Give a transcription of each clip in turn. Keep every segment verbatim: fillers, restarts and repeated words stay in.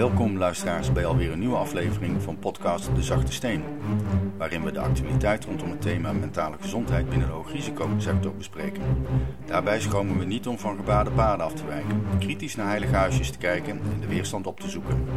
Welkom luisteraars bij alweer een nieuwe aflevering van podcast De Zachte Steen, waarin we de actualiteit rondom het thema mentale gezondheid binnen de hoogrisicosector bespreken. Daarbij schromen we niet om van gebaande paden af te wijken, kritisch naar heilige huisjes te kijken en de weerstand op te zoeken.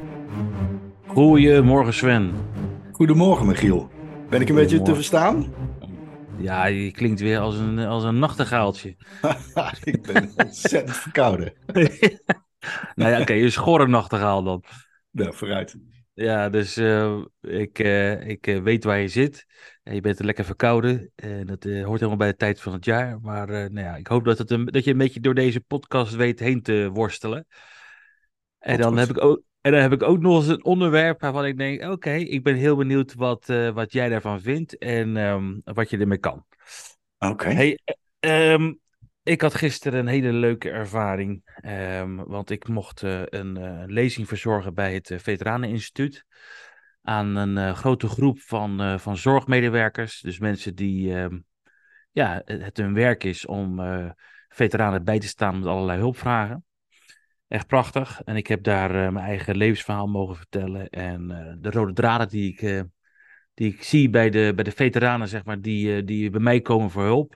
Goedemorgen Sven. Goedemorgen Michiel. Ben ik een beetje te verstaan? Ja, je klinkt weer als een, als een nachtegaaltje. Ik ben ontzettend verkouden. Nou ja, oké, okay, je schorre nachtegaal dan. Nou, vooruit. Ja, dus uh, ik, uh, ik uh, weet waar je zit. En je bent lekker verkouden. En dat uh, hoort helemaal bij de tijd van het jaar. Maar uh, nou ja, ik hoop dat, het een, dat je een beetje door deze podcast weet heen te worstelen. En dan, heb ik ook, en dan heb ik ook nog eens een onderwerp waarvan ik denk... Oké, okay, ik ben heel benieuwd wat, uh, wat jij daarvan vindt en um, wat je ermee kan. Oké. Okay. Hey, um, ik had gisteren een hele leuke ervaring. Um, want ik mocht uh, een uh, lezing verzorgen bij het uh, Veteraneninstituut. Aan een uh, grote groep van, uh, van zorgmedewerkers. Dus mensen die... Um, ja, het hun werk is om uh, veteranen bij te staan met allerlei hulpvragen. Echt prachtig. En ik heb daar uh, mijn eigen levensverhaal mogen vertellen. En uh, de rode draden die ik, uh, die ik zie bij de, bij de veteranen, zeg maar, die, uh, die bij mij komen voor hulp.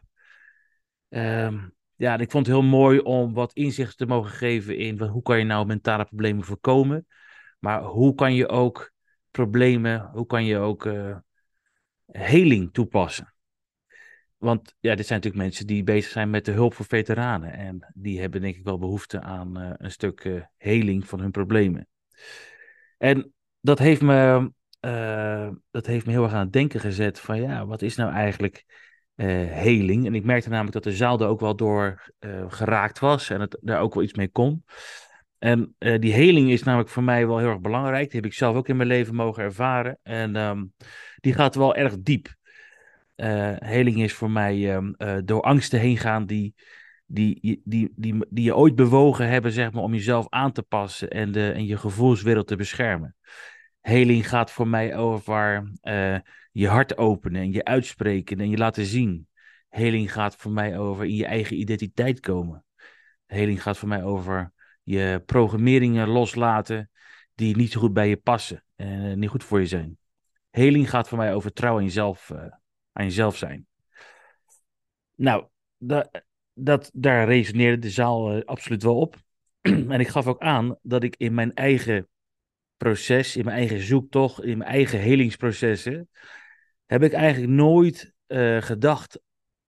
Um, ja, en ik vond het heel mooi om wat inzicht te mogen geven in hoe kan je nou mentale problemen voorkomen. Maar hoe kan je ook problemen, hoe kan je ook uh, heling toepassen. Want ja, dit zijn natuurlijk mensen die bezig zijn met de hulp voor veteranen. En die hebben denk ik wel behoefte aan uh, een stuk uh, heling van hun problemen. En dat heeft, me, uh, dat heeft me heel erg aan het denken gezet van ja, wat is nou eigenlijk uh, heling? En ik merkte namelijk dat de zaal er ook wel door uh, geraakt was en het daar ook wel iets mee kon. En uh, die heling is namelijk voor mij wel heel erg belangrijk. Die heb ik zelf ook in mijn leven mogen ervaren. En um, die gaat wel erg diep. Uh, heling is voor mij um, uh, door angsten heen gaan die, die, die, die, die, die je ooit bewogen hebben, zeg maar, om jezelf aan te passen en, de, en je gevoelswereld te beschermen. Heling gaat voor mij over uh, je hart openen en je uitspreken en je laten zien. Heling gaat voor mij over in je eigen identiteit komen. Heling gaat voor mij over je programmeringen loslaten die niet zo goed bij je passen en uh, niet goed voor je zijn. Heling gaat voor mij over trouw aan jezelf uh, aan jezelf zijn. Nou, da, dat, daar resoneerde de zaal uh, absoluut wel op. En ik gaf ook aan dat ik in mijn eigen proces, in mijn eigen zoektocht, in mijn eigen helingsprocessen, heb ik eigenlijk nooit uh, gedacht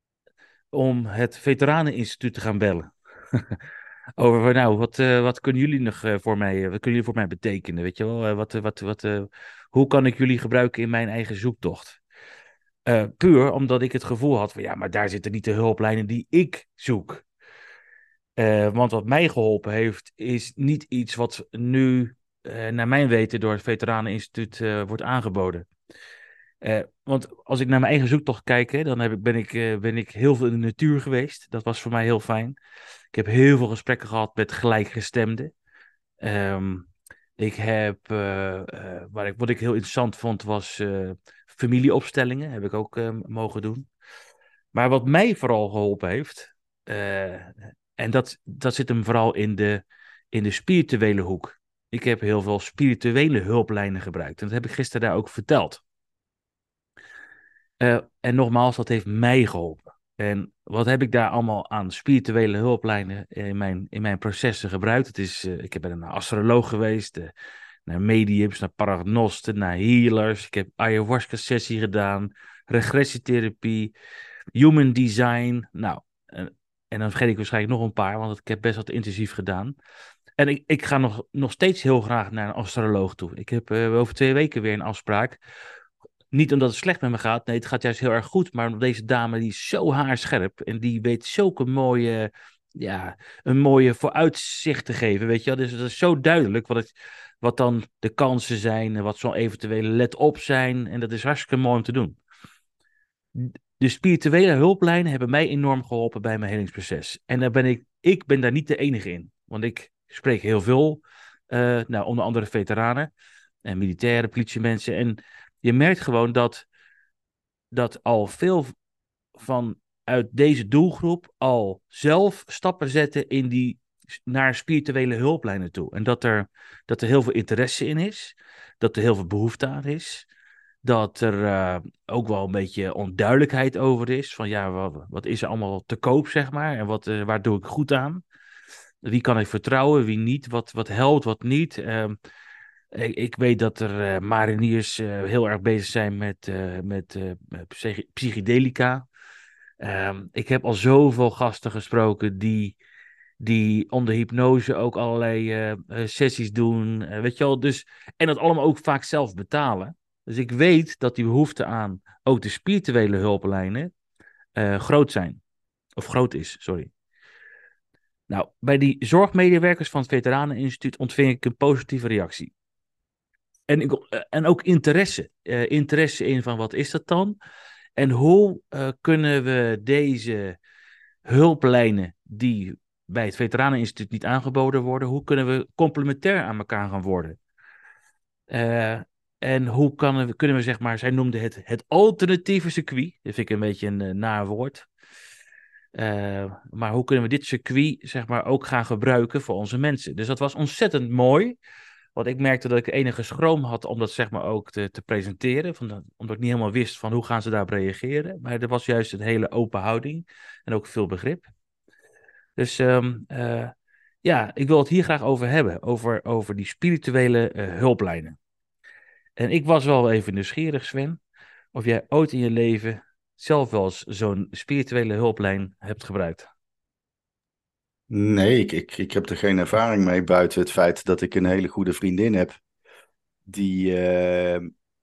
om het Veteraneninstituut te gaan bellen. Over, nou, wat, uh, wat kunnen jullie nog uh, voor mij, wat kunnen jullie voor mij betekenen? Weet je wel, uh, wat, wat, wat, uh, hoe kan ik jullie gebruiken in mijn eigen zoektocht? Uh, puur omdat ik het gevoel had van ja, maar daar zitten niet de hulplijnen die ik zoek. Uh, want wat mij geholpen heeft, is niet iets wat nu, uh, naar mijn weten, door het Veteraneninstituut uh, wordt aangeboden. Uh, want als ik naar mijn eigen zoektocht kijk, hè, dan heb ik, ben, ik, uh, ben ik heel veel in de natuur geweest. Dat was voor mij heel fijn. Ik heb heel veel gesprekken gehad met gelijkgestemden. Um, ik heb, uh, uh, waar ik, wat ik heel interessant vond, was uh, familieopstellingen. Heb ik ook uh, mogen doen. Maar wat mij vooral geholpen heeft, uh, en dat, dat zit hem vooral in de, in de spirituele hoek. Ik heb heel veel spirituele hulplijnen gebruikt. En dat heb ik gisteren daar ook verteld. Uh, en nogmaals, dat heeft mij geholpen. En wat heb ik daar allemaal aan spirituele hulplijnen in mijn, in mijn processen gebruikt? Het is, uh, ik ben naar astroloog geweest, uh, naar mediums, naar paragnosten, naar healers. Ik heb ayahuasca-sessie gedaan, regressietherapie, human design. Nou, uh, en dan vergeet ik waarschijnlijk nog een paar, want ik heb best wat intensief gedaan. En ik, ik ga nog, nog steeds heel graag naar een astroloog toe. Ik heb uh, over twee weken weer een afspraak. Niet omdat het slecht met me gaat, nee, het gaat juist heel erg goed. Maar omdat deze dame, die is zo haarscherp en die weet zulke mooie, ja, een mooie vooruitzicht te geven, weet je wel. Dus dat is zo duidelijk wat, het, wat dan de kansen zijn en wat zo'n eventuele let-op zijn. En dat is hartstikke mooi om te doen. De spirituele hulplijnen hebben mij enorm geholpen bij mijn helingsproces. En daar ben ik, ik ben daar niet de enige in. Want ik spreek heel veel, uh, nou, onder andere veteranen en militairen, politiemensen. En je merkt gewoon dat, dat al veel van uit deze doelgroep al zelf stappen zetten in die naar spirituele hulplijnen toe. En dat er, dat er heel veel interesse in is, dat er heel veel behoefte aan is, dat er uh, ook wel een beetje onduidelijkheid over is, van ja, wat, wat is er allemaal te koop, zeg maar, en wat, uh, waar doe ik goed aan? Wie kan ik vertrouwen, wie niet, wat, wat helpt, wat niet. Uh, ik, ik weet dat er uh, mariniers uh, heel erg bezig zijn met, uh, met uh, psych- psychedelica. Um, ik heb al zoveel gasten gesproken die, die onder hypnose ook allerlei uh, uh, sessies doen. Uh, weet je wel, dus, en dat allemaal ook vaak zelf betalen. Dus ik weet dat die behoefte aan ook de spirituele hulplijnen uh, groot zijn. Of groot is, sorry. Nou, bij die zorgmedewerkers van het Veteraneninstituut ontving ik een positieve reactie. En, ik, uh, en ook interesse. Uh, interesse in van wat is dat dan? En hoe uh, kunnen we deze hulplijnen die bij het Veteraneninstituut niet aangeboden worden, hoe kunnen we complementair aan elkaar gaan worden? Uh, en hoe kan we, kunnen we, zeg maar, zij noemde het het alternatieve circuit. Dat vind ik een beetje een uh, naar woord. Uh, maar hoe kunnen we dit circuit, zeg maar, ook gaan gebruiken voor onze mensen? Dus dat was ontzettend mooi. Want ik merkte dat ik enige schroom had om dat, zeg maar, ook te, te presenteren. Van dat, omdat ik niet helemaal wist van hoe gaan ze daarop reageren. Maar er was juist een hele open houding en ook veel begrip. Dus um, uh, ja, ik wil het hier graag over hebben. Over, over die spirituele uh, hulplijnen. En ik was wel even nieuwsgierig, Sven, of jij ooit in je leven zelf wel eens zo'n spirituele hulplijn hebt gebruikt. Nee, ik, ik, ik heb er geen ervaring mee buiten het feit dat ik een hele goede vriendin heb. Die, uh,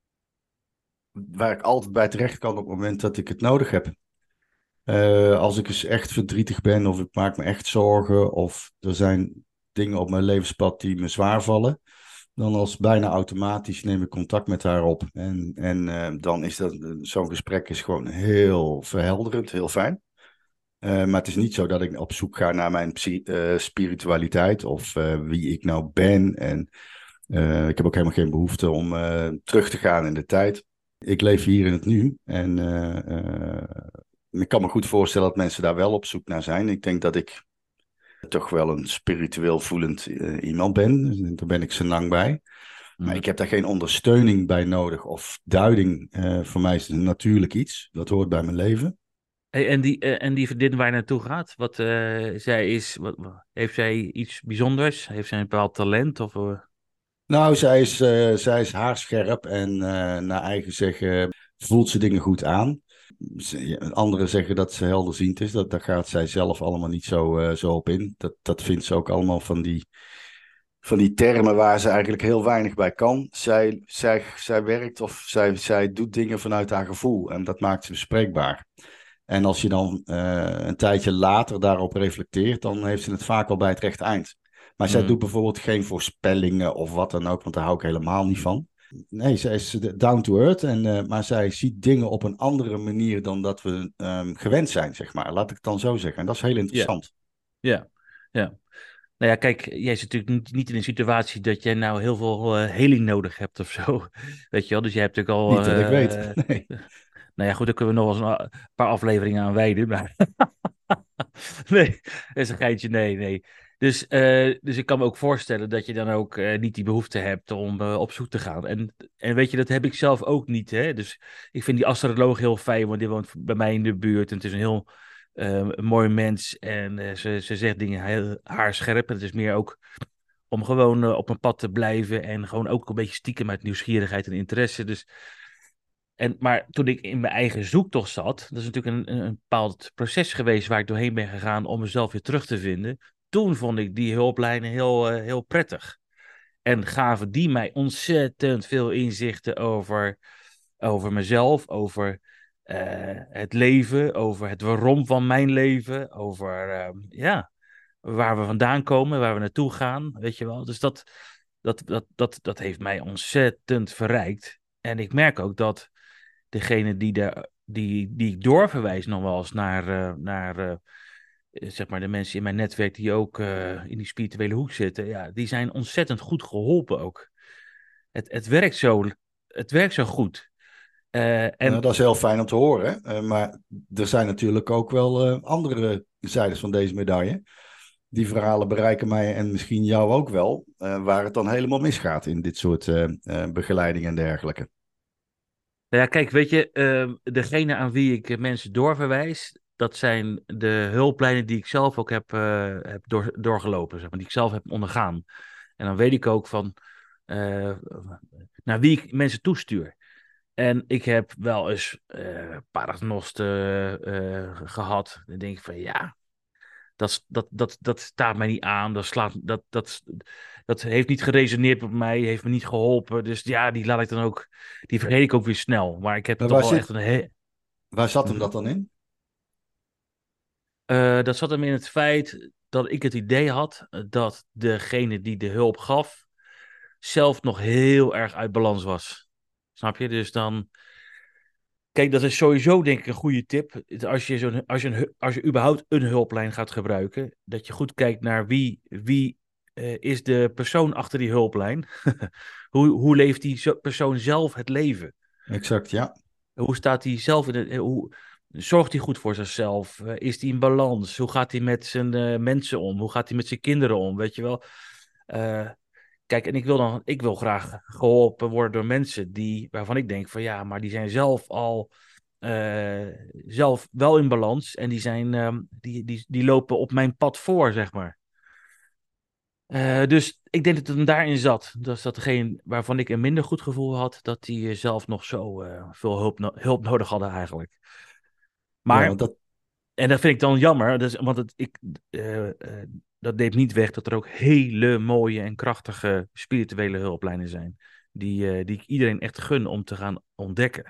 waar ik altijd bij terecht kan op het moment dat ik het nodig heb. Uh, als ik eens echt verdrietig ben of ik maak me echt zorgen of er zijn dingen op mijn levenspad die me zwaar vallen, dan als bijna automatisch neem ik contact met haar op. En, en uh, dan is dat, zo'n gesprek is gewoon heel verhelderend, heel fijn. Uh, maar het is niet zo dat ik op zoek ga naar mijn psy- uh, spiritualiteit of uh, wie ik nou ben. En uh, ik heb ook helemaal geen behoefte om uh, terug te gaan in de tijd. Ik leef hier in het nu en uh, uh, ik kan me goed voorstellen dat mensen daar wel op zoek naar zijn. Ik denk dat ik toch wel een spiritueel voelend uh, iemand ben. Daar ben ik zo lang bij. Maar Mm. ik heb daar geen ondersteuning bij nodig of duiding. Uh, voor mij is het natuurlijk iets. Dat hoort bij mijn leven. Hey, en, die, uh, en die vriendin waar je naartoe gaat, wat, uh, zij is, wat, heeft zij iets bijzonders? Heeft zij een bepaald talent? Of, uh... Nou, zij is, uh, zij is haarscherp en uh, naar eigen zeggen voelt ze dingen goed aan. Anderen zeggen dat ze helderziend is. Dat, daar gaat zij zelf allemaal niet zo, uh, zo op in. Dat, dat vindt ze ook allemaal van die, van die termen waar ze eigenlijk heel weinig bij kan. Zij, zij, zij werkt of zij, zij doet dingen vanuit haar gevoel en dat maakt ze bespreekbaar. En als je dan uh, een tijdje later daarop reflecteert, dan heeft ze het vaak al bij het rechte eind. Maar zij Mm. doet bijvoorbeeld geen voorspellingen of wat dan ook, want daar hou ik helemaal niet van. Nee, zij is down to earth, en, uh, maar zij ziet dingen op een andere manier dan dat we um, gewend zijn, zeg maar. Laat ik het dan zo zeggen. En dat is heel interessant. Ja, yeah. ja. Yeah. Nou ja, kijk, jij zit natuurlijk niet, niet in een situatie dat jij nou heel veel uh, heling nodig hebt of zo. Weet je wel, dus jij hebt natuurlijk al... Niet dat uh, ik weet, nee. Nou ja, goed, daar kunnen we nog wel eens een paar afleveringen aan wijden. Maar nee, dat is een geintje, nee, nee. Dus, uh, dus ik kan me ook voorstellen dat je dan ook uh, niet die behoefte hebt om uh, op zoek te gaan. En, en weet je, dat heb ik zelf ook niet. Hè? Dus ik vind die astroloog heel fijn, want die woont bij mij in de buurt. En het is een heel uh, een mooi mens. En uh, ze, ze zegt dingen heel haarscherp. En het is meer ook om gewoon uh, op een pad te blijven. En gewoon ook een beetje stiekem uit nieuwsgierigheid en interesse. Dus... En, maar toen ik in mijn eigen zoektocht zat, dat is natuurlijk een, een bepaald proces geweest waar ik doorheen ben gegaan om mezelf weer terug te vinden. Toen vond ik die hulplijnen heel, uh, heel prettig. En gaven die mij ontzettend veel inzichten over, over mezelf, over uh, het leven, over het waarom van mijn leven, over uh, ja, waar we vandaan komen, waar we naartoe gaan, weet je wel. Dus dat, dat, dat, dat, dat heeft mij ontzettend verrijkt. En ik merk ook dat degene die, de, die, die ik doorverwijs nog wel eens naar, uh, naar uh, zeg maar de mensen in mijn netwerk die ook uh, in die spirituele hoek zitten, ja, die zijn ontzettend goed geholpen ook. Het, het, werkt, zo, het werkt zo goed. Uh, en... nou, dat is heel fijn om te horen. Uh, maar er zijn natuurlijk ook wel uh, andere zijdes van deze medaille. die verhalen bereiken mij en misschien jou ook wel, uh, waar het dan helemaal misgaat in dit soort uh, uh, begeleiding en dergelijke. Nou ja, kijk, weet je, uh, degene aan wie ik mensen doorverwijs, dat zijn de hulplijnen die ik zelf ook heb, uh, heb door, doorgelopen, zeg maar, die ik zelf heb ondergaan. En dan weet ik ook van uh, naar wie ik mensen toestuur. En ik heb wel eens uh, paragnosten uh, gehad. Dan denk ik van ja, dat, dat, dat, dat staat mij niet aan. Dat, slaat, dat, dat, dat heeft niet geresoneerd met mij, heeft me niet geholpen. Dus ja, die laat ik dan ook, die vergeet ik ook weer snel. Maar ik heb Maar toch waar wel zit- echt een... He- Waar zat hem dat dan in? Uh, dat zat hem in het feit dat ik het idee had dat degene die de hulp gaf zelf nog heel erg uit balans was. Snap je? Dus dan... Kijk, dat is sowieso denk ik een goede tip. Als je, zo'n, als je, een, als je überhaupt een hulplijn gaat gebruiken, dat je goed kijkt naar wie, wie uh, is de persoon achter die hulplijn. hoe, hoe leeft die zo- persoon zelf het leven? Exact, ja. Hoe staat hij zelf in het... Hoe, zorgt hij goed voor zichzelf? Uh, is hij in balans? Hoe gaat hij met zijn uh, mensen om? Hoe gaat hij met zijn kinderen om? Weet je wel? Uh, Kijk, en ik wil dan, ik wil graag geholpen worden door mensen die, waarvan ik denk van ja, maar die zijn zelf al uh, zelf wel in balans en die zijn, um, die, die, die lopen op mijn pad voor, zeg maar. Uh, dus ik denk dat het hem daarin zat. Dus dat degene waarvan ik een minder goed gevoel had, dat die uh, zelf nog zo uh, veel hulp, no- hulp nodig hadden eigenlijk. Ja, Maar, want dat, en dat vind ik dan jammer, dus, want het, ik, uh, uh, dat neemt niet weg dat er ook hele mooie en krachtige spirituele hulplijnen zijn. Die, uh, die ik iedereen echt gun om te gaan ontdekken.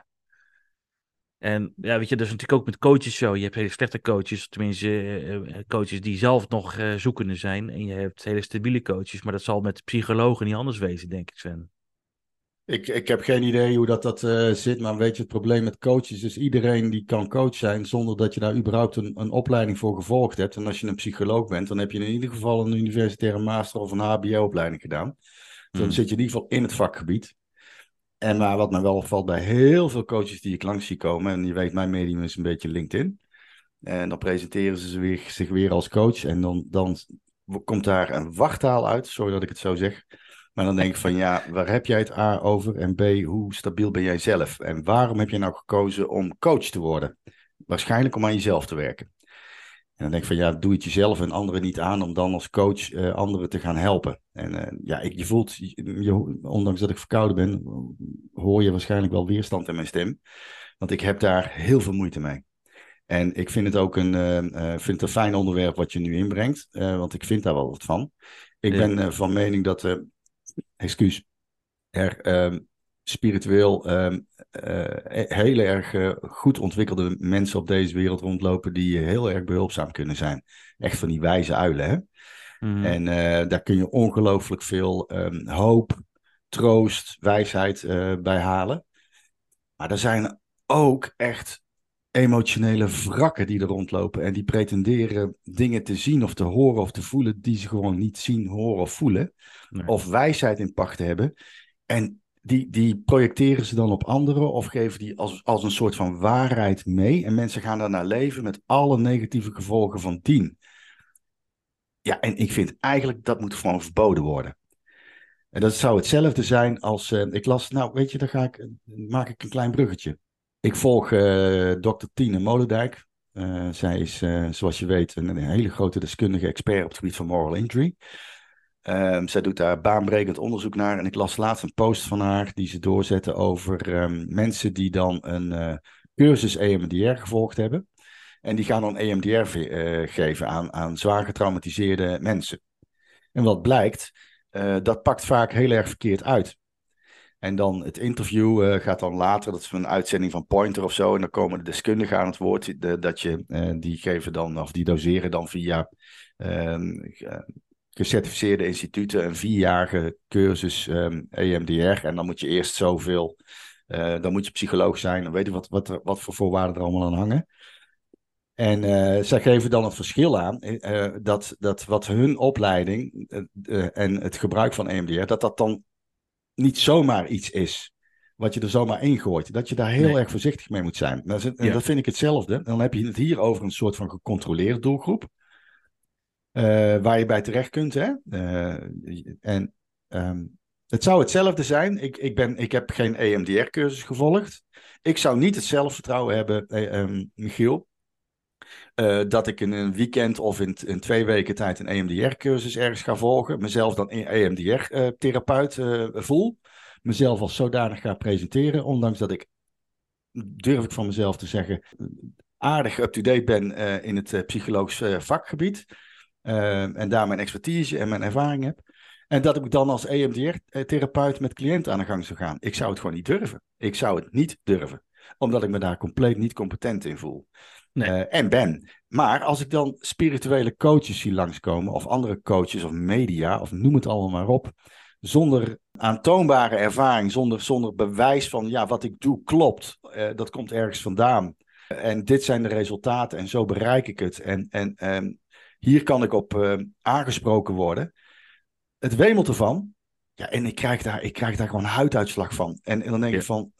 En ja, weet je, dat is natuurlijk ook met coaches zo. Je hebt hele slechte coaches, tenminste uh, coaches die zelf nog uh, zoekende zijn. En je hebt hele stabiele coaches, maar dat zal met psychologen niet anders wezen, denk ik, Sven. ik, ik heb geen idee hoe dat, dat uh, zit, maar weet je, het probleem met coaches is iedereen die kan coach zijn zonder dat je daar überhaupt een, een opleiding voor gevolgd hebt. En als je een psycholoog bent, dan heb je in ieder geval een universitaire master of een H B O-opleiding gedaan. Dus dan Hmm. zit je in ieder geval in het vakgebied. En maar wat mij wel opvalt bij heel veel coaches die ik langs zie komen, en je weet, mijn medium is een beetje LinkedIn. En dan presenteren ze zich weer, zich weer als coach. En dan, dan komt daar een wachttaal uit, sorry dat ik het zo zeg. Maar dan denk ik van ja, waar heb jij het A over? En B, hoe stabiel ben jij zelf? En waarom heb je nou gekozen om coach te worden? Waarschijnlijk om aan jezelf te werken. En dan denk ik van ja, doe het jezelf en anderen niet aan om dan als coach uh, anderen te gaan helpen. En uh, ja, ik, je voelt, je, ondanks dat ik verkouden ben, hoor je waarschijnlijk wel weerstand in mijn stem. Want ik heb daar heel veel moeite mee. En ik vind het ook een, uh, uh, vind het een fijn onderwerp wat je nu inbrengt, uh, want ik vind daar wel wat van. Ik Ja. ben uh, van mening dat, uh, excuus, er uh, spiritueel uh, uh, heel erg uh, goed ontwikkelde mensen op deze wereld rondlopen die uh, heel erg behulpzaam kunnen zijn. Echt van die wijze uilen, hè? Mm-hmm. En uh, daar kun je ongelooflijk veel um, hoop, troost, wijsheid uh, bij halen. Maar er zijn ook echt emotionele wrakken die er rondlopen en die pretenderen dingen te zien of te horen of te voelen die ze gewoon niet zien, horen of voelen. Nee. Of wijsheid in pacht hebben. En die, die projecteren ze dan op anderen of geven die als, als een soort van waarheid mee. En mensen gaan daarna leven met alle negatieve gevolgen van dien. Ja, en ik vind eigenlijk dat moet gewoon verboden worden. En dat zou hetzelfde zijn als, uh, ik las, nou weet je, dan ga ik, maak ik een klein bruggetje. Ik volg uh, dokter Tine Molendijk. Uh, zij is, uh, zoals je weet, een, een hele grote deskundige expert op het gebied van moral injury. Um, zij doet daar baanbrekend onderzoek naar. En ik las laatst een post van haar die ze doorzette over um, mensen die dan een uh, cursus E M D R gevolgd hebben. En die gaan dan E M D R uh, geven aan, aan zwaar getraumatiseerde mensen. En wat blijkt, uh, dat pakt vaak heel erg verkeerd uit. En dan het interview uh, gaat dan later, dat is een uitzending van Pointer of zo. En dan komen de deskundigen aan het woord. De, dat je, uh, die geven dan, of die doseren dan via uh, gecertificeerde instituten een vierjarige cursus um, E M D R. En dan moet je eerst zoveel, uh, dan moet je psycholoog zijn. Dan weet je wat, wat, wat voor voorwaarden er allemaal aan hangen. En uh, zij geven dan het verschil aan, uh, dat, dat wat hun opleiding uh, uh, en het gebruik van E M D R, dat dat dan niet zomaar iets is wat je er zomaar ingooit. Dat je daar heel Nee. erg voorzichtig mee moet zijn. En Ja. dat vind ik hetzelfde. Dan heb je het hier over een soort van gecontroleerde doelgroep. uh, waar je bij terecht kunt. Hè? Uh, en um, het zou hetzelfde zijn. Ik, ik, ben, ik heb geen E M D R-cursus gevolgd. Ik zou niet het zelfvertrouwen hebben, uh, um, Michiel, uh, dat ik in een weekend of in, in twee weken tijd een E M D R-cursus ergens ga volgen. Mezelf dan E M D R-therapeut uh, voel. Mezelf als zodanig ga presenteren. Ondanks dat ik, durf ik van mezelf te zeggen, aardig up-to-date ben uh, in het uh, psychologisch uh, vakgebied. Uh, en daar mijn expertise en mijn ervaring heb. En dat ik dan als E M D R-therapeut met cliënten aan de gang zou gaan. Ik zou het gewoon niet durven. Ik zou het niet durven. Omdat ik me daar compleet niet competent in voel. Nee. Uh, en ben. Maar als ik dan spirituele coaches zie langskomen, of andere coaches of media, of noem het allemaal maar op, zonder aantoonbare ervaring, zonder, zonder bewijs van ja, wat ik doe klopt, uh, dat komt ergens vandaan. Uh, en dit zijn de resultaten en zo bereik ik het. En, en um, hier kan ik op uh, aangesproken worden. Het wemelt ervan. Ja, en ik krijg daar, ik krijg daar gewoon huiduitslag van. En, en dan denk ik ja. van,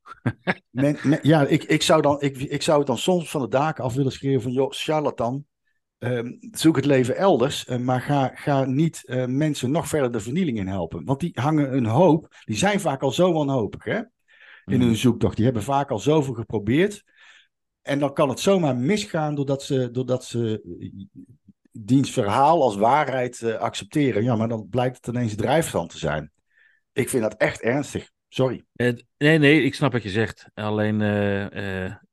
Men, men, ja, ik, ik, zou dan, ik, ik zou het dan soms van de daken af willen schreeuwen van, joh, charlatan, um, zoek het leven elders, uh, maar ga, ga niet uh, mensen nog verder de vernieling in helpen. Want die hangen een hoop, die zijn vaak al zo wanhopig, hè, in mm. hun zoektocht. Die hebben vaak al zoveel geprobeerd. En dan kan het zomaar misgaan doordat ze, doordat ze diens verhaal als waarheid uh, accepteren. Ja, maar dan blijkt het ineens drijfstand te zijn. Ik vind dat echt ernstig. Sorry. Uh, nee, nee, ik snap wat je zegt. Alleen uh, uh,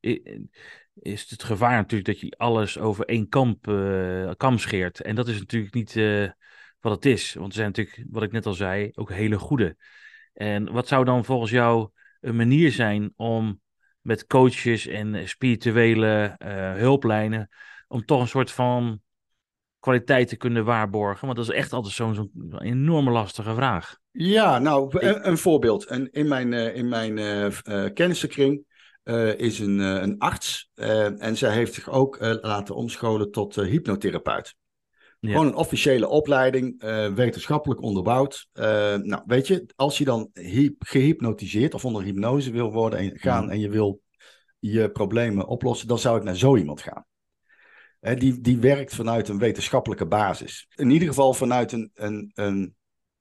is het gevaar natuurlijk dat je alles over één kamp, uh, kam scheert. En dat is natuurlijk niet uh, wat het is. Want er zijn natuurlijk, wat ik net al zei, ook hele goede. En wat zou dan volgens jou een manier zijn om met coaches en spirituele uh, hulplijnen, om toch een soort van kwaliteit te kunnen waarborgen? Want dat is echt altijd zo'n, zo'n enorme lastige vraag. Ja, nou, een, een voorbeeld. En in mijn, uh, in mijn uh, uh, kennissenkring uh, is een, uh, een arts. Uh, en zij heeft zich ook uh, laten omscholen tot uh, hypnotherapeut. Ja. Gewoon een officiële opleiding, uh, wetenschappelijk onderbouwd. Uh, nou, weet je, als je dan hy- gehypnotiseerd of onder hypnose wil worden en, gaan mm. en je wil je problemen oplossen, dan zou ik naar zo iemand gaan. He, die, die werkt vanuit een wetenschappelijke basis. In ieder geval vanuit een, een, een,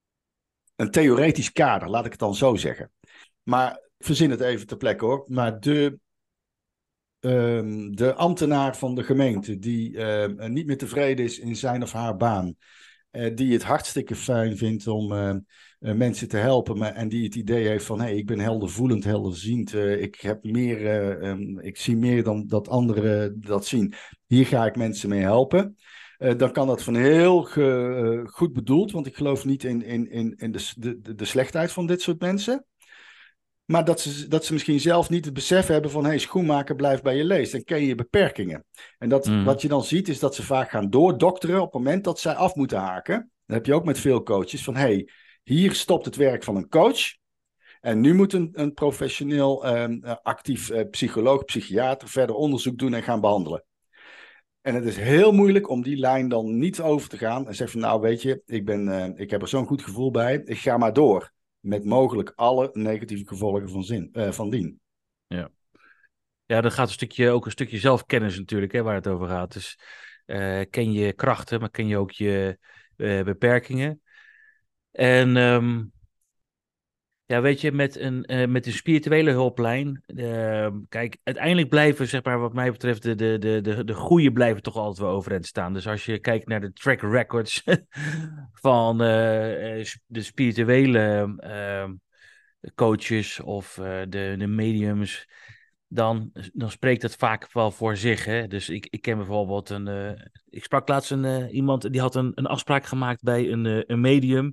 een theoretisch kader, laat ik het dan zo zeggen. Maar verzin het even ter plekke hoor. Maar de, um, de ambtenaar van de gemeente die uh, niet meer tevreden is in zijn of haar baan, uh, die het hartstikke fijn vindt om uh, uh, mensen te helpen, maar, en die het idee heeft van, hé, hey, ik ben heldervoelend, helderziend, uh, ik heb meer, uh, um, ik zie meer dan dat anderen dat zien. Hier ga ik mensen mee helpen. Uh, dan kan dat van heel ge, uh, goed bedoeld, want ik geloof niet in, in, in, in de, de, de slechtheid van dit soort mensen. Maar dat ze, dat ze misschien zelf niet het besef hebben van, hé, hey, schoenmaker, blijf bij je leest. Dan ken je je beperkingen. En dat, mm. wat je dan ziet, is dat ze vaak gaan doordokteren op het moment dat zij af moeten haken. Dat heb je ook met veel coaches, van hé, hey, hier stopt het werk van een coach. En nu moet een, een professioneel um, actief uh, psycholoog, psychiater verder onderzoek doen en gaan behandelen. En het is heel moeilijk om die lijn dan niet over te gaan en zeggen van, nou weet je, ik, ben, uh, ik heb er zo'n goed gevoel bij, ik ga maar door. Met mogelijk alle negatieve gevolgen van, zin, uh, van dien. Ja. Ja, dat gaat een stukje, ook een stukje zelfkennis natuurlijk, hè, waar het over gaat. Dus uh, ken je krachten, maar ken je ook je uh, beperkingen. En um, ja, weet je, met een, uh, met een spirituele hulplijn, uh, kijk, uiteindelijk blijven, zeg maar, wat mij betreft, de, de, de, de, de goeie blijven toch altijd wel overeind staan. Dus als je kijkt naar de track records van uh, de spirituele uh, coaches of uh, de, de mediums, dan, dan spreekt dat vaak wel voor zich. Hè? Dus ik, ik ken bijvoorbeeld een, uh, ik sprak laatst een, uh, iemand die had een, een afspraak gemaakt bij een, uh, een medium.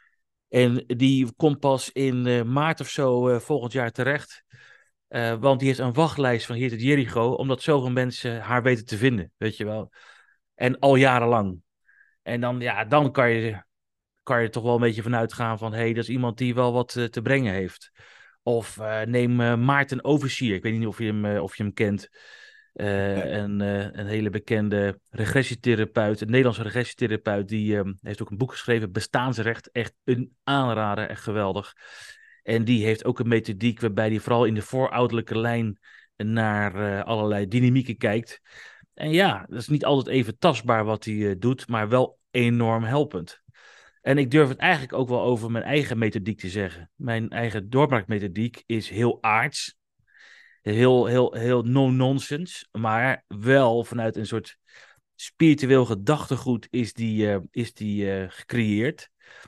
En die komt pas in uh, maart of zo uh, volgend jaar terecht. Uh, want die heeft een wachtlijst van hier tot Jericho, omdat zoveel mensen haar weten te vinden, weet je wel. En al jarenlang. En dan, ja, dan kan je, kan je toch wel een beetje vanuit gaan van, hé, hey, dat is iemand die wel wat uh, te brengen heeft. Of uh, neem uh, Maarten Oversier, ik weet niet of je hem, uh, of je hem kent. Uh, nee. een, uh, een hele bekende regressietherapeut, een Nederlandse regressietherapeut, die um, heeft ook een boek geschreven, Bestaansrecht, echt een aanrader, echt geweldig. En die heeft ook een methodiek waarbij hij vooral in de voorouderlijke lijn naar uh, allerlei dynamieken kijkt. En ja, dat is niet altijd even tastbaar wat hij uh, doet, maar wel enorm helpend. En ik durf het eigenlijk ook wel over mijn eigen methodiek te zeggen. Mijn eigen doorbraakmethodiek is heel aards. Heel, heel, heel no-nonsense. Maar wel vanuit een soort spiritueel gedachtegoed is die, uh, is die uh, gecreëerd.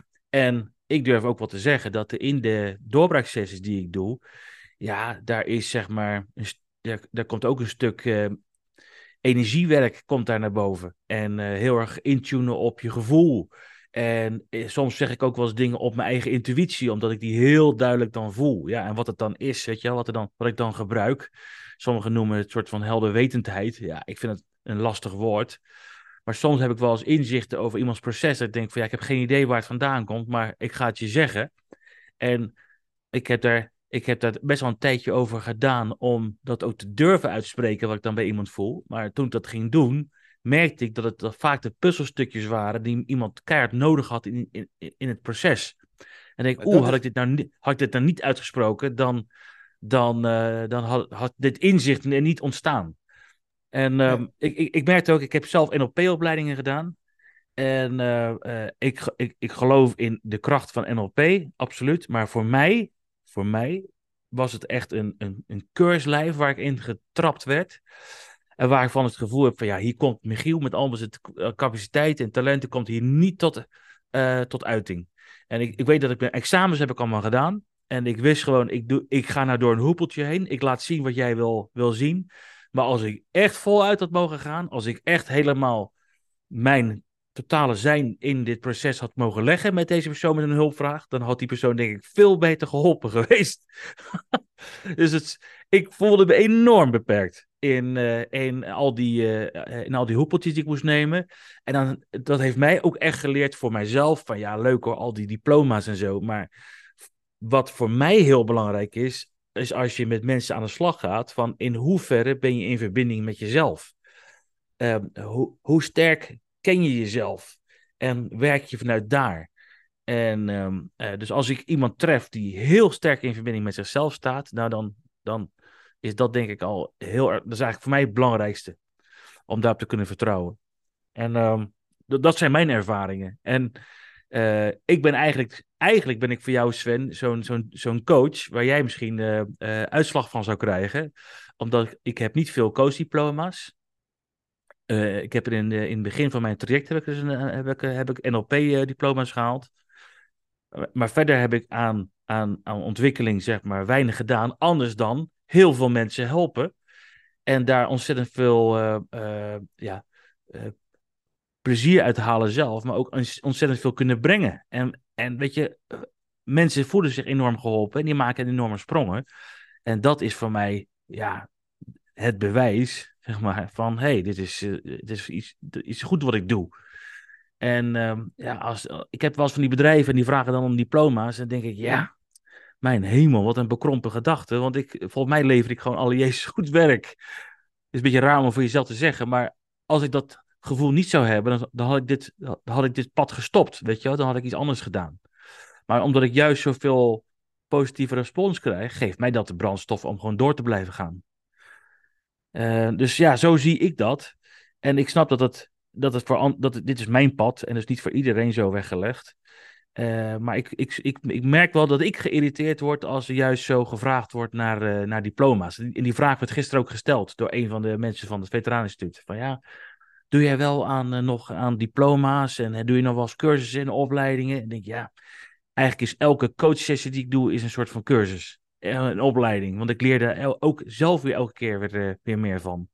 En ik durf ook wel te zeggen dat er in de doorbraaksessies die ik doe, ja, daar is zeg maar, een, daar, daar komt ook een stuk uh, energiewerk komt daar naar boven. En uh, heel erg intunen op je gevoel. En eh, soms zeg ik ook wel eens dingen op mijn eigen intuïtie, omdat ik die heel duidelijk dan voel. Ja, en wat het dan is, weet je wel, wat, er dan, wat ik dan gebruik. Sommigen noemen het een soort van helderwetendheid. Ja, ik vind het een lastig woord. Maar soms heb ik wel eens inzichten over iemands proces. Dat ik denk van ja, ik heb geen idee waar het vandaan komt, maar ik ga het je zeggen. En ik heb daar, ik heb daar best wel een tijdje over gedaan om dat ook te durven uitspreken wat ik dan bij iemand voel. Maar toen ik dat ging doen, merkte ik dat het dat vaak de puzzelstukjes waren die iemand keihard nodig had in, in, in het proces. En denk ik, oeh, had is... ik dit nou, had ik dit nou niet uitgesproken, dan, dan, uh, dan had, had dit inzicht er niet ontstaan. En um, Nee. ik, ik, ik merkte ook, ik heb zelf N L P-opleidingen gedaan. En uh, uh, ik, ik, ik geloof in de kracht van N L P, absoluut. Maar voor mij, voor mij was het echt een, een, een keurslijf waar ik in getrapt werd. En waar ik van het gevoel heb van ja, hier komt Michiel met al zijn capaciteiten en talenten, komt hier niet tot, uh, tot uiting. En ik, ik weet dat ik mijn examens heb ik allemaal gedaan. En ik wist gewoon, ik, doe, ik ga nou door een hoepeltje heen. Ik laat zien wat jij wil, wil zien. Maar als ik echt voluit had mogen gaan, als ik echt helemaal mijn totale zijn in dit proces had mogen leggen met deze persoon met een hulpvraag, dan had die persoon denk ik veel beter geholpen geweest. Dus het, ik voelde me enorm beperkt in, uh, in, al die, uh, in al die hoepeltjes die ik moest nemen. En dan, dat heeft mij ook echt geleerd voor mijzelf, van ja, leuk hoor, al die diploma's en zo. Maar wat voor mij heel belangrijk is, is als je met mensen aan de slag gaat, van in hoeverre ben je in verbinding met jezelf? Uh, hoe, hoe sterk ken je jezelf? En werk je vanuit daar? En um, uh, dus als ik iemand tref die heel sterk in verbinding met zichzelf staat, nou dan, dan is dat denk ik al heel erg, dat is eigenlijk voor mij het belangrijkste, om daarop te kunnen vertrouwen. En um, d- dat zijn mijn ervaringen. En uh, ik ben eigenlijk, eigenlijk ben ik voor jou Sven, zo'n, zo'n, zo'n coach, waar jij misschien uh, uh, uitslag van zou krijgen, omdat ik, ik heb niet veel coachdiploma's. Uh, ik heb er in, de, in het begin van mijn traject heb ik, dus een, heb ik, heb ik N L P-diploma's gehaald. Maar verder heb ik aan, aan, aan ontwikkeling zeg maar weinig gedaan. Anders dan heel veel mensen helpen. En daar ontzettend veel uh, uh, ja, uh, plezier uit halen zelf. Maar ook ontzettend veel kunnen brengen. En, en weet je, uh, mensen voelen zich enorm geholpen. En die maken enorme sprongen. En dat is voor mij ja, het bewijs zeg maar, van... hé, hey, dit is, uh, dit is iets, iets goed wat ik doe. En um, ja, als, ik heb wel eens van die bedrijven en die vragen dan om diploma's. En dan denk ik, ja, mijn hemel, wat een bekrompen gedachte. Want ik, volgens mij lever ik gewoon alle Jezus goed werk. Het is een beetje raar om voor jezelf te zeggen. Maar als ik dat gevoel niet zou hebben, dan, dan, had, ik dit, dan had ik dit pad gestopt. Weet je wel? Dan had ik iets anders gedaan. Maar omdat ik juist zoveel positieve respons krijg, geeft mij dat de brandstof om gewoon door te blijven gaan. Uh, dus ja, zo zie ik dat. En ik snap dat het... Dat het voor, dat het, dit is mijn pad en dat is niet voor iedereen zo weggelegd. Uh, maar ik, ik, ik, ik merk wel dat ik geïrriteerd word als er juist zo gevraagd wordt naar, uh, naar diploma's. En die vraag werd gisteren ook gesteld door een van de mensen van het Veteraneninstituut. Van ja, doe jij wel aan, uh, nog aan diploma's en uh, doe je nog wel eens cursussen en opleidingen? En ik denk ja, eigenlijk is elke coachsessie die ik doe is een soort van cursus. Een opleiding, want ik leer daar ook zelf weer elke keer weer, uh, weer meer van.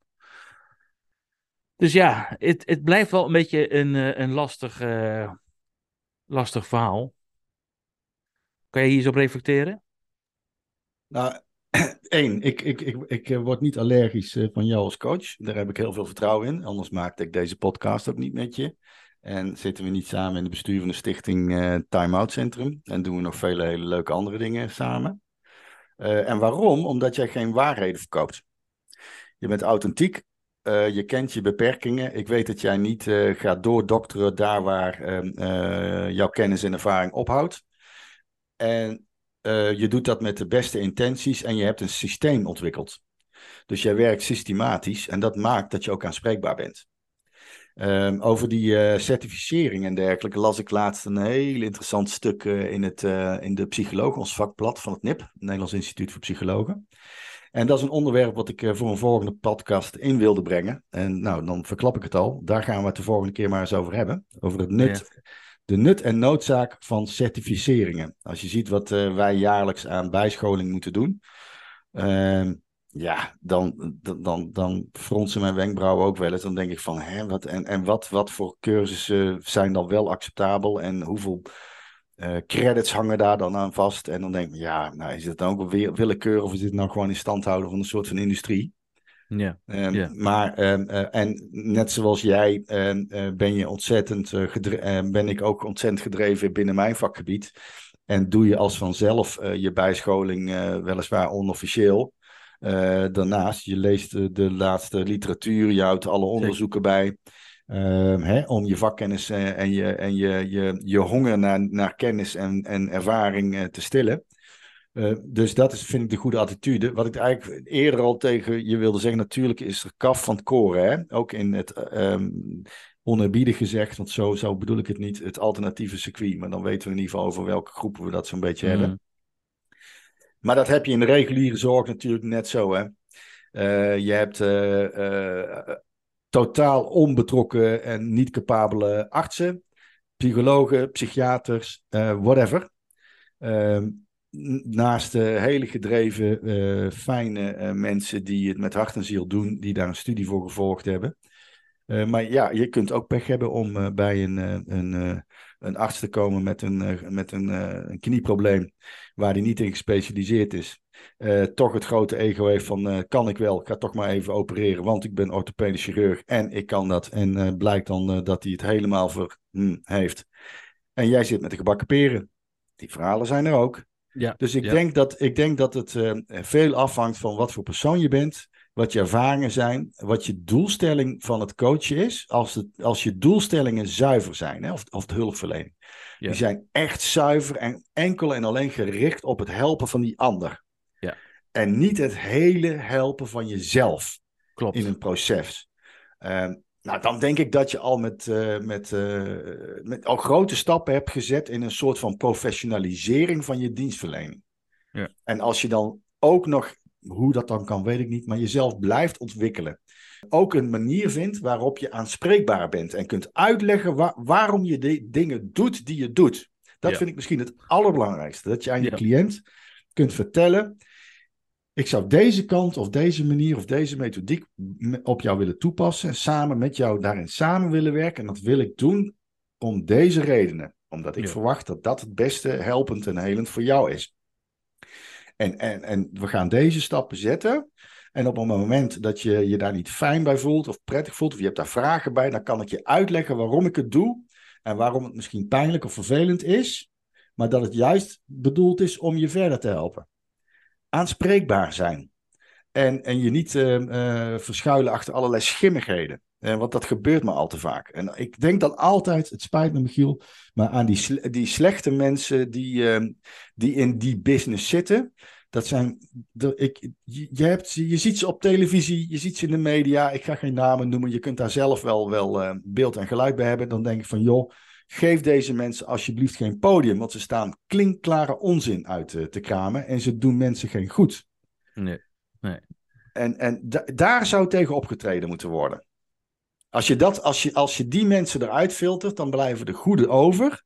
Dus ja, het, het blijft wel een beetje een, een lastig, uh, lastig verhaal. Kan je hier eens op reflecteren? Nou, één, ik, ik, ik, ik word niet allergisch van jou als coach. Daar heb ik heel veel vertrouwen in. Anders maakte ik deze podcast ook niet met je. En zitten we niet samen in het bestuur van de stichting uh, Time Out Centrum. En doen we nog vele hele leuke andere dingen samen. Uh, en waarom? Omdat jij geen waarheden verkoopt. Je bent authentiek. Uh, je kent je beperkingen. Ik weet dat jij niet uh, gaat doordokteren daar waar uh, uh, jouw kennis en ervaring ophoudt. En uh, je doet dat met de beste intenties en je hebt een systeem ontwikkeld. Dus jij werkt systematisch en dat maakt dat je ook aanspreekbaar bent. Um, over die uh, certificering en dergelijke las ik laatst een heel interessant stuk uh, in, het, uh, in de Psycholoog, ons vakblad van het N I P, het Nederlands Instituut voor Psychologen. En dat is een onderwerp wat ik uh, voor een volgende podcast in wilde brengen. En nou, dan verklap ik het al. Daar gaan we het de volgende keer maar eens over hebben. Over het nut, ja. de nut en noodzaak van certificeringen. Als je ziet wat uh, wij jaarlijks aan bijscholing moeten doen. Uh, ja, dan, dan, dan fronsen mijn wenkbrauwen ook wel eens. Dan denk ik van, hè, wat, en, en wat, wat voor cursussen zijn dan wel acceptabel? En hoeveel uh, credits hangen daar dan aan vast? En dan denk ik, ja, nou, is het dan ook weer willekeur of is dit nou gewoon in stand houden van een soort van industrie? Ja. Um, ja. Maar, um, uh, en net zoals jij, um, uh, ben je ontzettend, uh, gedre- uh, ben ik ook ontzettend gedreven binnen mijn vakgebied. En doe je als vanzelf uh, je bijscholing uh, weliswaar onofficieel. Uh, daarnaast, je leest de, de laatste literatuur, je houdt alle onderzoeken bij. Uh, hè, om je vakkennis uh, en, je, en je, je, je honger naar, naar kennis en, en ervaring uh, te stillen. Uh, dus dat is, vind ik, de goede attitude. Wat ik eigenlijk eerder al tegen je wilde zeggen, natuurlijk is er kaf van het koren. Hè? Ook in het um, oneerbiedig gezegd, want zo, zo bedoel ik het niet, het alternatieve circuit. Maar dan weten we in ieder geval over welke groepen we dat zo'n beetje mm. hebben. Maar dat heb je in de reguliere zorg natuurlijk net zo. Hè? Uh, je hebt uh, uh, totaal onbetrokken en niet capabele artsen, psychologen, psychiaters, uh, whatever. Uh, naast uh, hele gedreven, uh, fijne uh, mensen die het met hart en ziel doen, die daar een studie voor gevolgd hebben. Uh, maar ja, je kunt ook pech hebben om uh, bij een, uh, een, uh, een arts te komen met een, uh, met een, uh, een knieprobleem waar die niet in gespecialiseerd is. Uh, toch het grote ego heeft van, uh, kan ik wel, ik ga toch maar even opereren, want ik ben orthopedisch chirurg en ik kan dat. En uh, blijkt dan uh, dat hij het helemaal voor hm, heeft. En jij zit met de gebakken peren. Die verhalen zijn er ook. Ja, dus ik, ja. denk dat, ik denk dat het uh, veel afhangt van wat voor persoon je bent, wat je ervaringen zijn, wat je doelstelling van het coachen is. Als, het, als je doelstellingen zuiver zijn, hè, of, of de hulpverlening. Ja. Die zijn echt zuiver en enkel en alleen gericht op het helpen van die ander. Ja. En niet het hele helpen van jezelf. Klopt. In een proces. Uh, Nou, dan denk ik dat je al met, uh, met, uh, met al grote stappen hebt gezet in een soort van professionalisering van je dienstverlening. Ja. En als je dan ook nog, hoe dat dan kan, weet ik niet, maar jezelf blijft ontwikkelen. Ook een manier vindt waarop je aanspreekbaar bent en kunt uitleggen wa- waarom je de dingen doet die je doet. Dat ja. vind ik misschien het allerbelangrijkste. Dat je aan je ja. cliënt kunt vertellen, ik zou deze kant of deze manier of deze methodiek op jou willen toepassen en samen met jou daarin samen willen werken. En dat wil ik doen om deze redenen. Omdat ik ja. verwacht dat dat het beste helpend en helend voor jou is. En, en, en we gaan deze stappen zetten. En op het moment dat je je daar niet fijn bij voelt of prettig voelt of je hebt daar vragen bij, dan kan ik je uitleggen waarom ik het doe en waarom het misschien pijnlijk of vervelend is. Maar dat het juist bedoeld is om je verder te helpen. Aanspreekbaar zijn. En, en je niet uh, uh, verschuilen achter allerlei schimmigheden. Uh, want dat gebeurt me al te vaak. En ik denk dan altijd, het spijt me Michiel, maar aan die, sle- die slechte mensen die, uh, die in die business zitten. Dat zijn, de, ik, je, je, hebt, je ziet ze op televisie, je ziet ze in de media. Ik ga geen namen noemen, je kunt daar zelf wel, wel uh, beeld en geluid bij hebben. Dan denk ik van joh, geef deze mensen alsjeblieft geen podium, want ze staan klinkklare onzin uit uh, te kramen en ze doen mensen geen goed. Nee, nee. En, en da- daar zou tegen opgetreden moeten worden. Als je, dat, als, je, als je die mensen eruit filtert, dan blijven de goede over.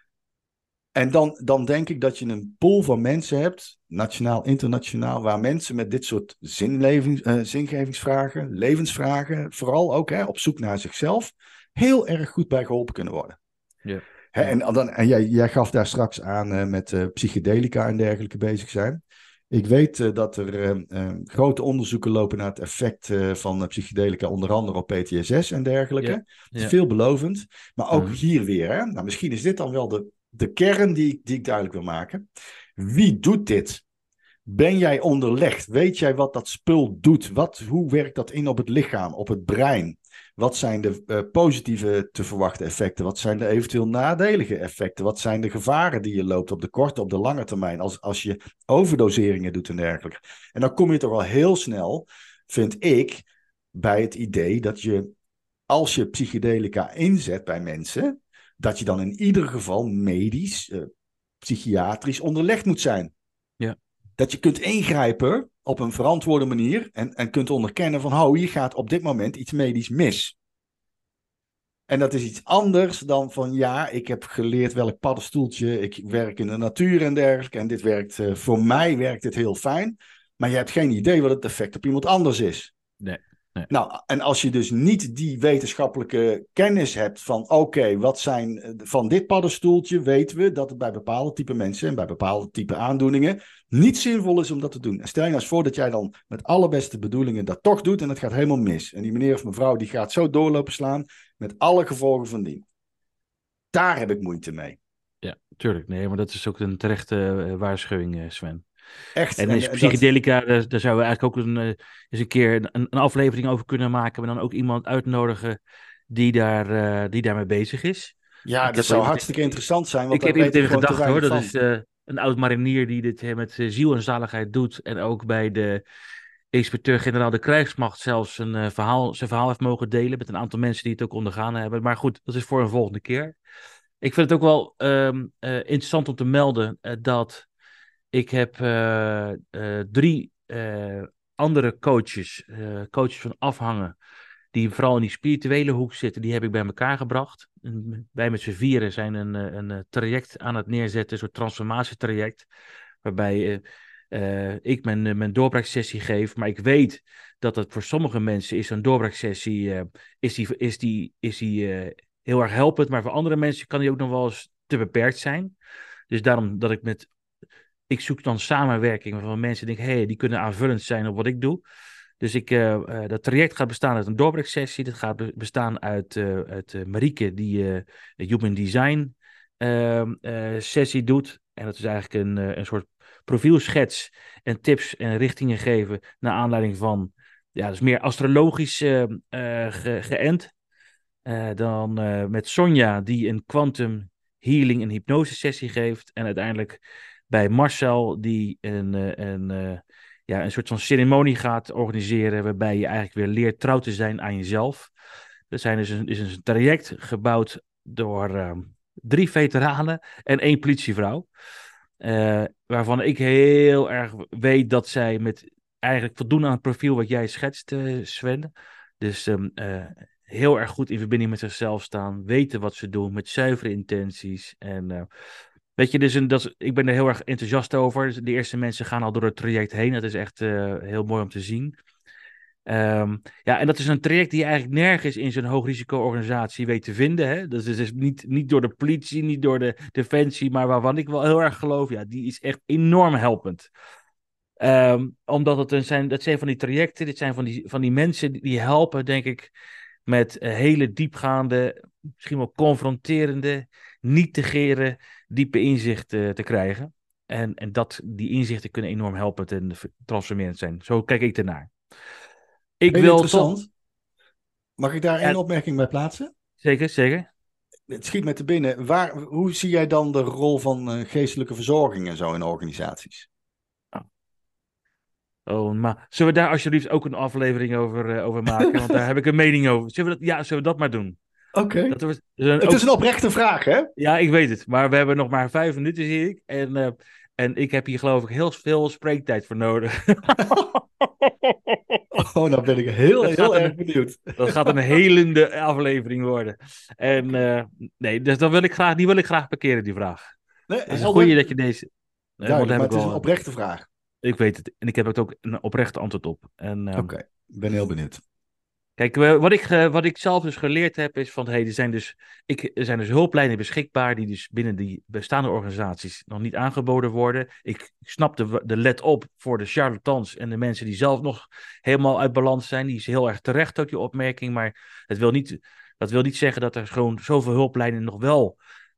En dan, dan denk ik dat je een pool van mensen hebt, nationaal, internationaal, waar mensen met dit soort zinlevings, uh, zingevingsvragen, levensvragen, vooral ook hè, op zoek naar zichzelf, heel erg goed bij geholpen kunnen worden. Yeah. Hè, en dan, en jij, jij gaf daar straks aan uh, met uh, psychedelica en dergelijke bezig zijn. Ik weet uh, dat er uh, uh, grote onderzoeken lopen naar het effect uh, van uh, psychedelica, onder andere op P T S S en dergelijke. Yeah. Het is yeah. veelbelovend, maar ook mm. hier weer. Hè? Nou, misschien is dit dan wel de, de kern die, die ik duidelijk wil maken. Wie doet dit? Ben jij onderlegd? Weet jij wat dat spul doet? Wat, hoe werkt dat in op het lichaam, op het brein? Wat zijn de uh, positieve te verwachten effecten? Wat zijn de eventueel nadelige effecten? Wat zijn de gevaren die je loopt op de korte, op de lange termijn? Als, als je overdoseringen doet en dergelijke. En dan kom je toch wel heel snel, vind ik, bij het idee dat je, als je psychedelica inzet bij mensen, dat je dan in ieder geval medisch, uh, psychiatrisch onderlegd moet zijn. Ja. Dat je kunt ingrijpen op een verantwoorde manier en, en kunt onderkennen van, oh, hier gaat op dit moment iets medisch mis. En dat is iets anders dan van, ja, ik heb geleerd welk paddenstoeltje, ik werk in de natuur en dergelijke, en dit werkt, uh, voor mij werkt dit heel fijn, maar je hebt geen idee wat het effect op iemand anders is. Nee. Nee. Nou, en als je dus niet die wetenschappelijke kennis hebt van, oké, okay, wat zijn van dit paddenstoeltje, weten we dat het bij bepaalde type mensen en bij bepaalde type aandoeningen niet zinvol is om dat te doen. En stel je nou eens voor dat jij dan met allerbeste bedoelingen dat toch doet en het gaat helemaal mis. En die meneer of mevrouw die gaat zo doorlopen slaan met alle gevolgen van dien. Daar heb ik moeite mee. Ja, tuurlijk. Nee, maar dat is ook een terechte uh, waarschuwing, uh, Sven. Echt. En, en is psychedelica, dat... daar, daar zouden we eigenlijk ook een, uh, eens een keer een, een aflevering over kunnen maken. Maar dan ook iemand uitnodigen die, daar, uh, die daarmee bezig is. Ja, ik dat zou hartstikke in... interessant zijn. Want ik heb iemand in gedacht gedachten hoor. Dat van. is uh, een oud marinier die dit uh, met uh, ziel en zaligheid doet. En ook bij de inspecteur-generaal de krijgsmacht zelfs een, uh, verhaal, zijn verhaal heeft mogen delen. Met een aantal mensen die het ook ondergaan hebben. Maar goed, dat is voor een volgende keer. Ik vind het ook wel um, uh, interessant om te melden uh, dat... Ik heb uh, uh, drie uh, andere coaches, uh, coaches van afhangen, die vooral in die spirituele hoek zitten, die heb ik bij elkaar gebracht. En wij met z'n vieren zijn een, een, een traject aan het neerzetten, een soort transformatietraject, waarbij uh, uh, ik mijn, mijn doorbraaksessie geef, maar ik weet dat het voor sommige mensen is een doorbraaksessie, uh, is die, is die, is die uh, heel erg helpend, maar voor andere mensen kan die ook nog wel eens te beperkt zijn. Dus daarom dat ik met Ik zoek dan samenwerking waarvan mensen denken, hé, hey, die kunnen aanvullend zijn op wat ik doe. Dus ik, uh, uh, dat traject gaat bestaan uit een doorbraaksessie. Dat gaat be- bestaan uit, uh, uit uh, Marieke, die uh, een Human Design uh, uh, sessie doet. En dat is eigenlijk een, uh, een soort profielschets en tips en richtingen geven naar aanleiding van, ja, dus meer astrologisch uh, uh, ge- geënt. Uh, dan uh, met Sonja, die een quantum healing en hypnose sessie geeft. En uiteindelijk bij Marcel, die een, een, een, ja, een soort van ceremonie gaat organiseren, waarbij je eigenlijk weer leert trouw te zijn aan jezelf. Er zijn dus een, is een traject gebouwd door uh, drie veteranen en één politievrouw. Uh, waarvan ik heel erg weet dat zij met eigenlijk voldoen aan het profiel wat jij schetst, uh, Sven. Dus um, uh, heel erg goed in verbinding met zichzelf staan, weten wat ze doen, met zuivere intenties. En uh, weet je, dus een, dat, ik ben er heel erg enthousiast over. De eerste mensen gaan al door het traject heen. Dat is echt uh, heel mooi om te zien. Um, ja, en dat is een traject die je eigenlijk nergens in zo'n hoogrisico-organisatie weet te vinden. Hè? Dat is dus niet, niet door de politie, niet door de defensie, maar waarvan ik wel heel erg geloof, ja, die is echt enorm helpend. Um, omdat het een zijn, dat zijn van die trajecten, dit zijn van die, van die mensen die helpen, denk ik, met uh, hele diepgaande, misschien wel confronterende, niet tegeren, diepe inzichten te krijgen. En, en dat, die inzichten kunnen enorm helpend en transformerend zijn. Zo kijk ik ernaar. Ik Heel wil interessant. toch... Mag ik daar Ja, één opmerking bij plaatsen? Zeker, zeker. Het schiet me te binnen. Waar, hoe zie jij dan de rol van uh, geestelijke verzorging en zo in organisaties? Oh, maar zullen we daar alsjeblieft ook een aflevering over, uh, over maken? Want daar heb ik een mening over. Zullen we dat, ja, zullen we dat maar doen? Oké. Okay. Dat was, het ook... is een oprechte vraag, hè? Ja, ik weet het. Maar we hebben nog maar vijf minuten, zie ik. En, uh, en ik heb hier geloof ik heel veel spreektijd voor nodig. Oh, nou ben ik heel, dat heel erg een, benieuwd. Dat gaat een helende aflevering worden. En okay. uh, nee, dus dan wil ik graag, die wil ik graag parkeren, die vraag. Nee, het is een goeie dat je deze... Duidelijk, maar het is wel... een oprechte vraag. Ik weet het. En ik heb er ook een oprechte antwoord op. Uh... Oké, okay. Ik ben heel benieuwd. Kijk, wat ik, wat ik zelf dus geleerd heb is van, hey, er zijn dus, ik, er zijn dus hulplijnen beschikbaar die dus binnen die bestaande organisaties nog niet aangeboden worden. Ik snap de, de let op voor de charlatans en de mensen die zelf nog helemaal uit balans zijn. Die is heel erg terecht ook, je opmerking, maar het wil niet, dat wil niet zeggen dat er gewoon zoveel hulplijnen nog wel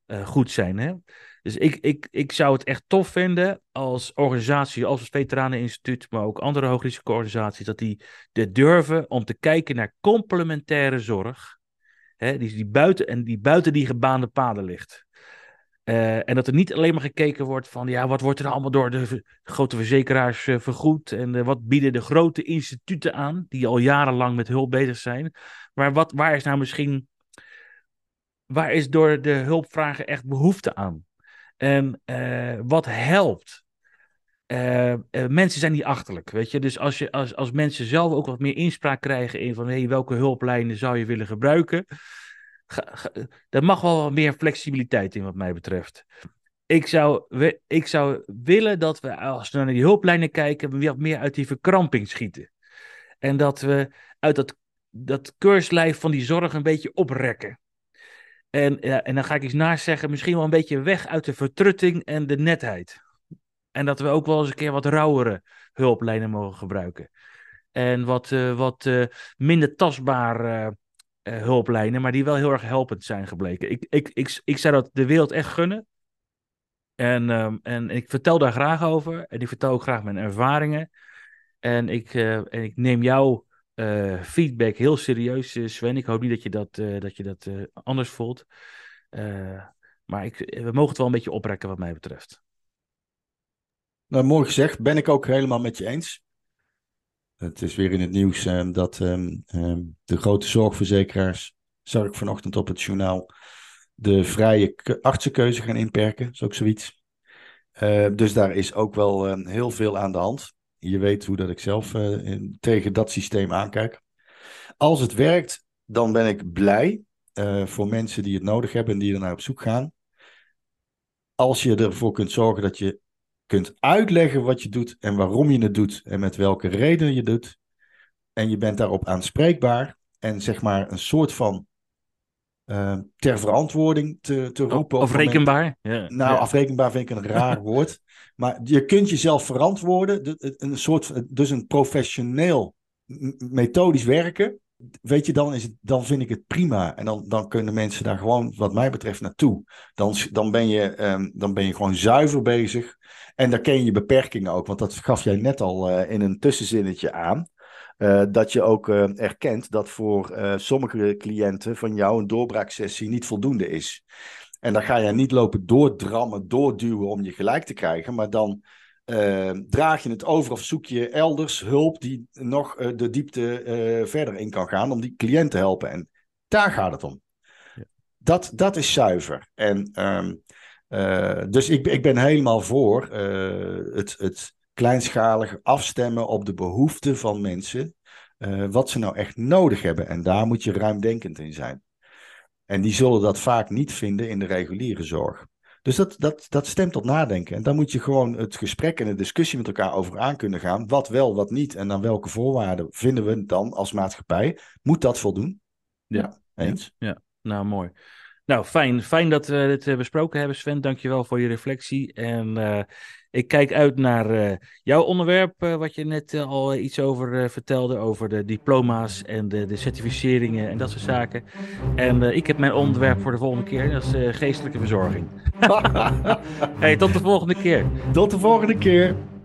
uh, goed zijn. Hè? Dus ik, ik, ik zou het echt tof vinden als organisatie, als het Veteraneninstituut, maar ook andere hoogrisico-organisaties, dat die de durven om te kijken naar complementaire zorg, hè, die, die buiten, en die buiten die gebaande paden ligt. Uh, en dat er niet alleen maar gekeken wordt van, ja, wat wordt er allemaal door de v- grote verzekeraars uh, vergoed en uh, wat bieden de grote instituten aan, die al jarenlang met hulp bezig zijn. Maar wat, waar is nou misschien, waar is door de hulpvragen echt behoefte aan? En uh, wat helpt? Uh, uh, mensen zijn niet achterlijk, weet je. Dus als, je, als, als mensen zelf ook wat meer inspraak krijgen in van, hey, welke hulplijnen zou je willen gebruiken? Ga, ga, er mag wel wat meer flexibiliteit in wat mij betreft. Ik zou, we, ik zou willen dat we, als we naar die hulplijnen kijken, wat meer uit die verkramping schieten. En dat we uit dat, dat keurslijf van die zorg een beetje oprekken. En, ja, en dan ga ik iets naast zeggen, misschien wel een beetje weg uit de vertrutting en de netheid. En dat we ook wel eens een keer wat rauwere hulplijnen mogen gebruiken. En wat, uh, wat uh, minder tastbare uh, uh, hulplijnen, maar die wel heel erg helpend zijn gebleken. Ik, ik, ik, ik zou dat de wereld echt gunnen. En, um, en ik vertel daar graag over. En ik vertel ook graag mijn ervaringen. En ik, uh, en ik neem jouw uh, feedback heel serieus, Sven. Ik hoop niet dat je dat, uh, dat, je dat uh, anders voelt. Uh, maar ik, we mogen het wel een beetje oprekken wat mij betreft. Nou, mooi gezegd. Ben ik ook helemaal met je eens. Het is weer in het nieuws um, dat um, um, de grote zorgverzekeraars, zag ik vanochtend op het journaal, de vrije ke- artsenkeuze gaan inperken. Dat is ook zoiets. Uh, dus daar is ook wel um, heel veel aan de hand. Je weet hoe dat ik zelf uh, in, tegen dat systeem aankijk. Als het werkt, dan ben ik blij uh, voor mensen die het nodig hebben en die er naar op zoek gaan. Als je ervoor kunt zorgen dat je kunt uitleggen wat je doet en waarom je het doet en met welke reden je het doet. En je bent daarop aanspreekbaar en zeg maar een soort van uh, ter verantwoording te, te roepen. Afrekenbaar? Ja. Nou, ja. afrekenbaar vind ik een raar woord. Maar je kunt jezelf verantwoorden. Een soort, dus een professioneel methodisch werken. Weet je, dan, is het, dan vind ik het prima. En dan, dan kunnen mensen daar gewoon, wat mij betreft, naartoe. Dan, dan, ben je, um, dan ben je gewoon zuiver bezig. En daar ken je je beperkingen ook. Want dat gaf jij net al uh, in een tussenzinnetje aan. Uh, dat je ook uh, erkent dat voor uh, sommige cliënten van jou een doorbraaksessie niet voldoende is. En dan ga je niet lopen doordrammen, doorduwen om je gelijk te krijgen. Maar dan uh, draag je het over of zoek je elders hulp die nog uh, de diepte uh, verder in kan gaan om die cliënt te helpen. En daar gaat het om. Ja. Dat, dat is zuiver. En um, uh, dus ik, ik ben helemaal voor uh, het, het kleinschalig afstemmen op de behoeften van mensen. Uh, wat ze nou echt nodig hebben. En daar moet je ruimdenkend in zijn. En die zullen dat vaak niet vinden in de reguliere zorg. Dus dat, dat, dat stemt tot nadenken. En dan moet je gewoon het gesprek en de discussie met elkaar over aan kunnen gaan. Wat wel, wat niet. En aan welke voorwaarden vinden we dan als maatschappij? Moet dat voldoen? Ja, ja eens. Ja, ja, nou mooi. Nou, fijn. Fijn dat we dit besproken hebben, Sven. Dankjewel voor je reflectie. En uh, ik kijk uit naar uh, jouw onderwerp, uh, wat je net uh, al iets over uh, vertelde, over de diploma's en de, de certificeringen en dat soort zaken. En uh, ik heb mijn onderwerp voor de volgende keer, dat is uh, geestelijke verzorging. Hey, tot de volgende keer. Tot de volgende keer.